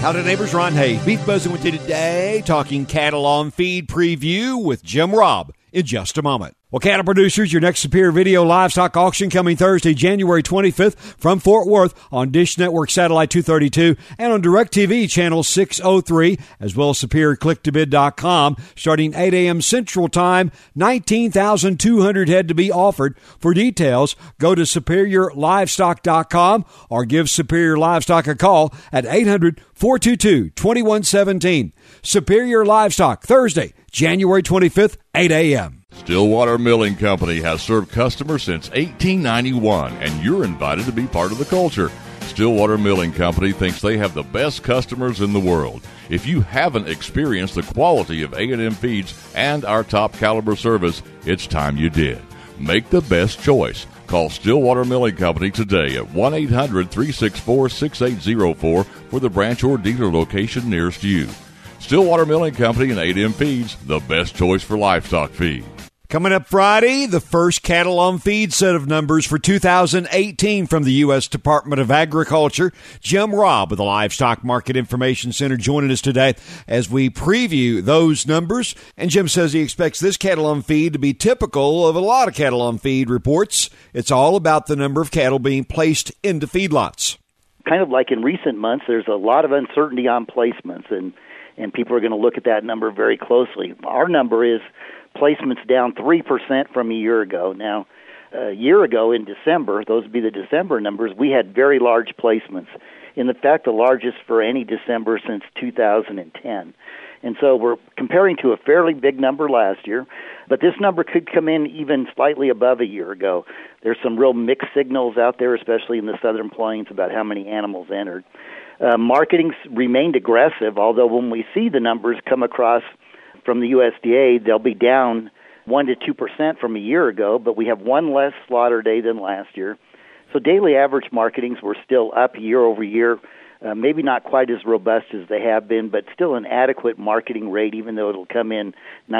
Howdy neighbors, Ron Hayes, Beef Buzzing with you today, talking cattle on feed preview with Jim Robb in just a moment. Well, cattle producers, your next Superior Video livestock auction coming Thursday, January 25th from Fort Worth on Dish Network Satellite 232 and on DirecTV Channel 603, as well as SuperiorClickToBid.com. Starting 8 a.m. Central Time, 19,200 head to be offered. For details, go to SuperiorLivestock.com or give Superior Livestock a call at 800-422-2117. Superior Livestock, Thursday, January 25th, 8 a.m. Stillwater Milling Company has served customers since 1891, and you're invited to be part of the culture. Stillwater Milling Company thinks they have the best customers in the world. If you haven't experienced the quality of A&M feeds and our top caliber service, it's time you did. Make the best choice. Call Stillwater Milling Company today at 1-800-364-6804 for the branch or dealer location nearest you. Stillwater Milling Company and A&M Feeds, the best choice for livestock feed. Coming up Friday, the first Cattle on Feed set of numbers for 2018 from the U.S. Department of Agriculture. Jim Robb with the Livestock Market Information Center joining us today as we preview those numbers. And Jim says he expects this cattle on feed to be typical of a lot of cattle on feed reports. It's all about the number of cattle being placed into feedlots. Kind of like in recent months, there's a lot of uncertainty on placements, and people are going to look at that number very closely. Our number is placements down 3% from a year ago. Now, a year ago in December, those would be the December numbers, we had very large placements. In fact, the largest for any December since 2010. And so we're comparing to a fairly big number last year, but this number could come in even slightly above a year ago. There's some real mixed signals out there, especially in the Southern Plains, about how many animals entered. Marketing's remained aggressive, although when we see the numbers come across from the USDA, they'll be down 1% to 2% from a year ago, but we have one less slaughter day than last year. So daily average marketings were still up year over year, maybe not quite as robust as they have been, but still an adequate marketing rate, even though it'll come in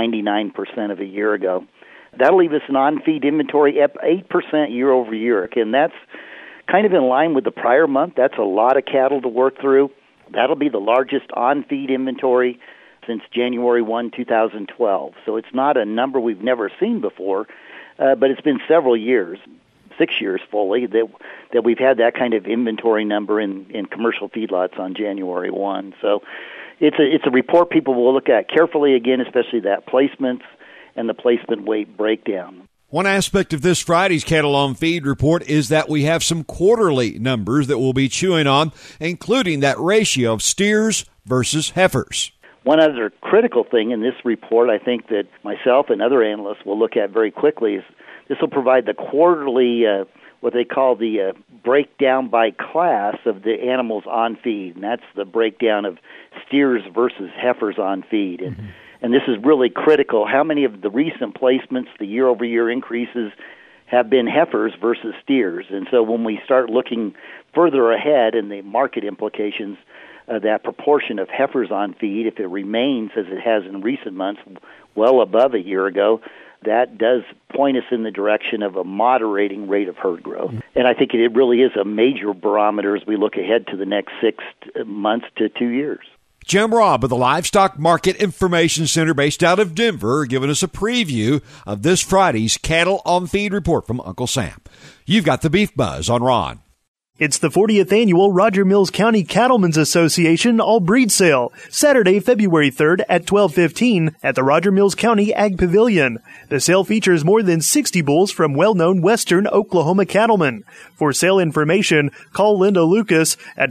99% of a year ago. That'll leave us an on-feed inventory up 8% year over year, and that's kind of in line with the prior month. That's a lot of cattle to work through. That'll be the largest on-feed inventory since January 1, 2012. So it's not a number we've never seen before, but it's been several years, 6 years fully, that we've had that kind of inventory number in commercial feedlots on January 1. So it's a report people will look at carefully again, especially that placements and the placement weight breakdown. One aspect of this Friday's Cattle on Feed report is that we have some quarterly numbers that we'll be chewing on, including that ratio of steers versus heifers. One other critical thing in this report, I think that myself and other analysts will look at very quickly, is this will provide the quarterly, what they call the breakdown by class of the animals on feed, and that's the breakdown of steers versus heifers on feed. And this is really critical. How many of the recent placements, the year-over-year increases, have been heifers versus steers? And so when we start looking further ahead in the market implications, that proportion of heifers on feed, if it remains as it has in recent months, well above a year ago, that does point us in the direction of a moderating rate of herd growth. And I think it really is a major barometer as we look ahead to the next 6 months to 2 years. Jim Robb of the Livestock Market Information Center based out of Denver, giving us a preview of this Friday's Cattle on Feed report from Uncle Sam. You've got the Beef Buzz on Ron. It's the 40th annual Roger Mills County Cattlemen's Association All Breed Sale, Saturday, February 3rd at 12:15 at the Roger Mills County Ag Pavilion. The sale features more than 60 bulls from well-known Western Oklahoma cattlemen. For sale information, call Linda Lucas at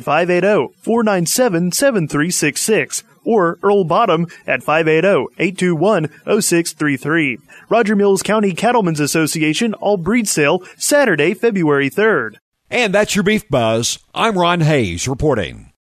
580-497-7366 or Earl Bottom at 580-821-0633. Roger Mills County Cattlemen's Association All Breed Sale, Saturday, February 3rd. And that's your Beef Buzz. I'm Ron Hayes reporting.